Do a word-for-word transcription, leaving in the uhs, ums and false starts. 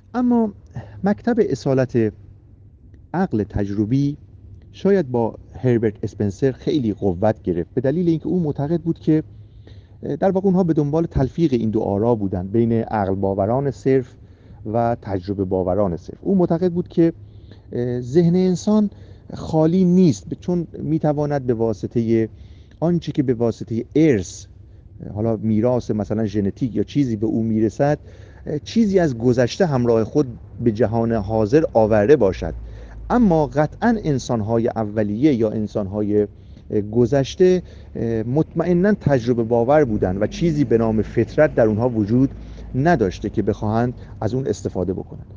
اما مکتب اصالت عقل تجربی شاید با هربرت اسپنسر خیلی قوت گرفت، به دلیل اینکه او معتقد بود که در واقع اونها به دنبال تلفیق این دو آرا بودن، بین عقل باوران صرف و تجربه باوران صرف. او معتقد بود که ذهن انسان خالی نیست، چون میتواند به واسطه آنچه که به واسطه ارث، حالا میراث مثلا ژنتیک یا چیزی به او میرسد، چیزی از گذشته همراه خود به جهان حاضر آورده باشد. اما قطعا انسان‌های اولیه یا انسان‌های گذشته مطمئناً تجربه باور بودند و چیزی به نام فطرت در اونها وجود نداشته که بخواهند از اون استفاده بکنند.